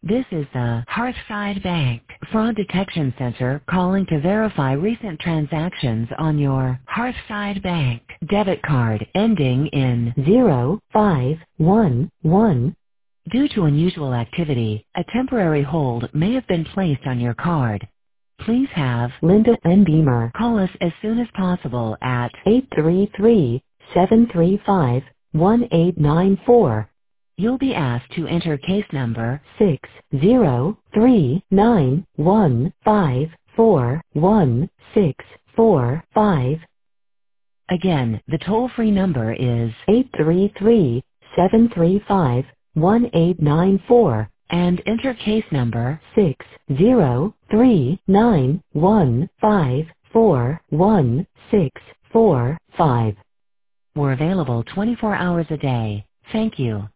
This is the Hearthside Bank Fraud Detection Center calling to verify recent transactions on your Hearthside Bank debit card ending in 0511. Due to unusual activity, a temporary hold may have been placed on your card. Please have Linda N. Beamer call us as soon as possible at 833-735-1894. You'll be asked to enter case number 60391541645. Again, the toll-free number is 833-735-1894 and enter case number 60391541645. We're available 24 hours a day. Thank you.